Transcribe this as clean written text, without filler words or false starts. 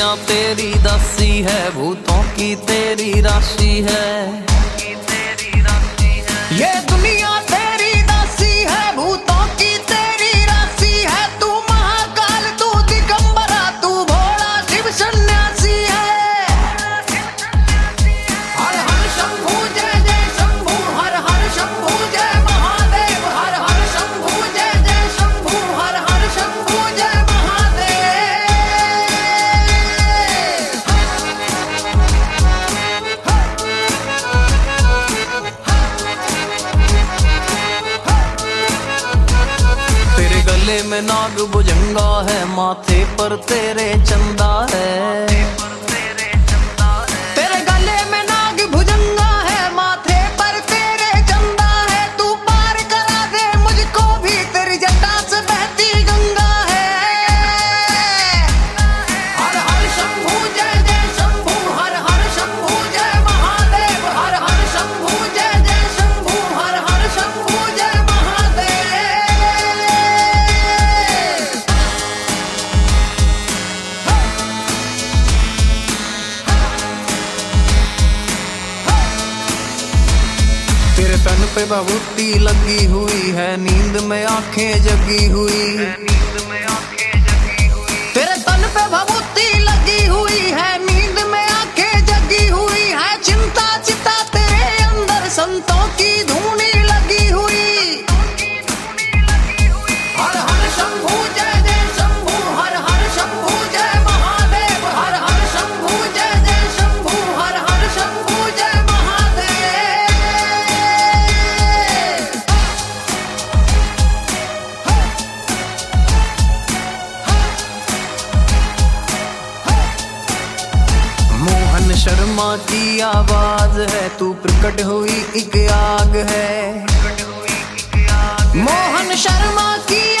दुनिया तेरी दासी है, भूतों की तेरी राशि है। ये दुनिया तेरी दासी है, भूतों की तेरी राशि है। तू महाकाल, तू दिगंबरा, तू भोला शिव सन्यासी है। हर हर शंभू जय जय शंभू, हर हर शंभू जय महादेव। हर हर शंभू जय जय शंभू, हर हर शंभू जय महादेव। तेरे गले में नाग भुजंगा है, माथे पर तेरे चंदा है। तेरे गले में नाग भुजंगा है, माथे पर तेरे चंदा है। तू पार करा दे मुझको भी, तेरी जटा से बहती गंगा है। हर हर शंभू जय जय शंभू, हर हर शंभू जय महादेव। हर हर शंभू जय जय शंभू, हर हर शंभू जय महादेव। तेरे तन पे भभूति लगी हुई है, नींद में आंखें जगी हुई। तेरे तन पे भभूति लगी हुई है, नींद में आंखें जगी हुई है। चिंता चिता तेरे अंदर संतों की धूनी लगी हुई। हर हर शंभू जय जय शंभू, हर हर शंभू जय महादेव। हर हर शंभू जय जय शंभू, हर हर शंभू जय महादेव। मोहन शर्मा की आवाज है, तू प्रकट हुई एक आग है। मोहन शर्मा की